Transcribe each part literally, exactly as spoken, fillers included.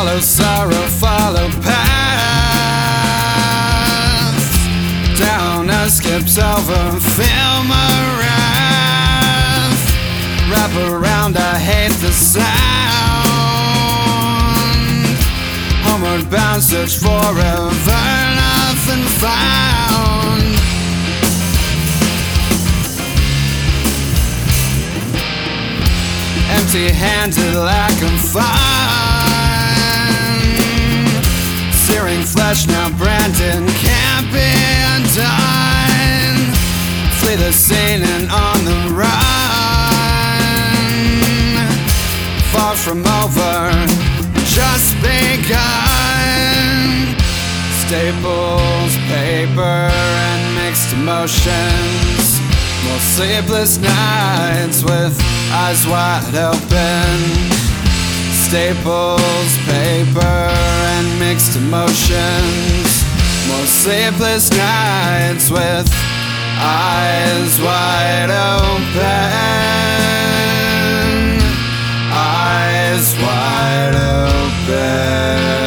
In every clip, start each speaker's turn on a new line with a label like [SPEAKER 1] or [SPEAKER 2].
[SPEAKER 1] Follow sorrow, follow paths, down a skipped over, feel my wrath. Wrap around, I hate the sound. Homeward bound, search forever, nothing found. Empty-handed, lack of fun. Searing flesh, now branded, can't be undone. Flee the scene and on the run. Far from over, just begun. Staples, paper, and mixed emotions. More sleepless nights with eyes wide open. Staples, paper, and mixed emotions. More sleepless nights with eyes wide open. Eyes wide open.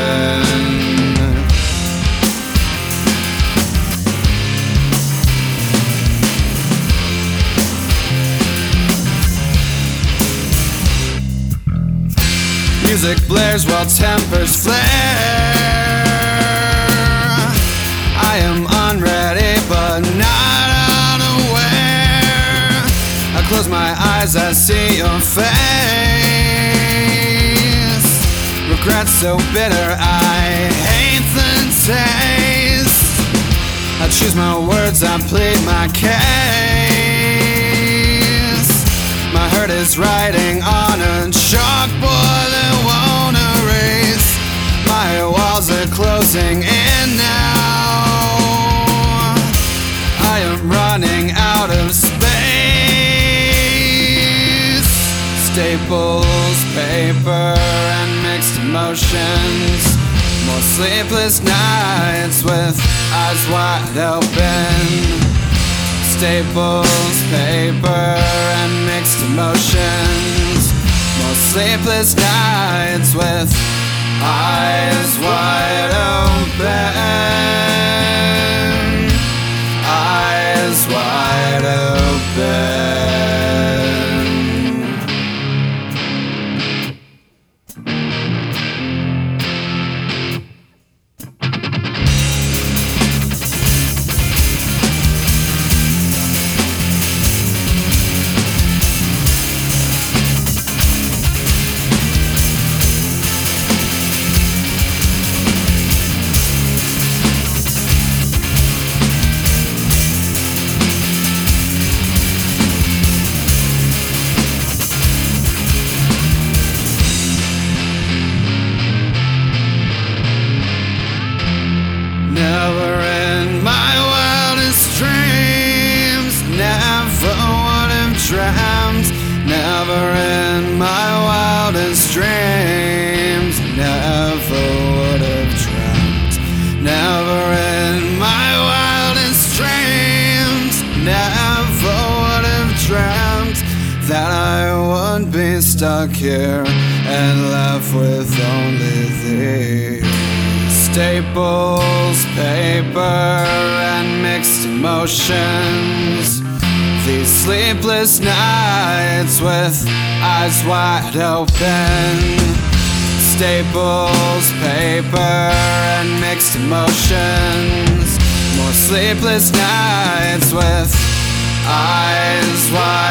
[SPEAKER 1] Music blares while tempers flare. I am unready but not unaware. I close my eyes, I see your face. Regret so bitter, I hate the taste. I choose my words, I plead my case. My hurt is writing on a chalkboard that won't erase. My walls are closing in now. I am running out of space. Staples, paper, and mixed emotions. More sleepless nights with eyes wide open. Staples, paper, and mixed emotions. More sleepless nights with eyes wide open. Eyes wide open. Never in my wildest dreams, never would have dreamt. Never in my wildest dreams, never would have dreamt. Never in my wildest dreams, never would have dreamt that I would be stuck here and left with only thee. Staples, paper, and mixed emotions. These sleepless nights with eyes wide open. Staples, paper, and mixed emotions. More sleepless nights with eyes wide open.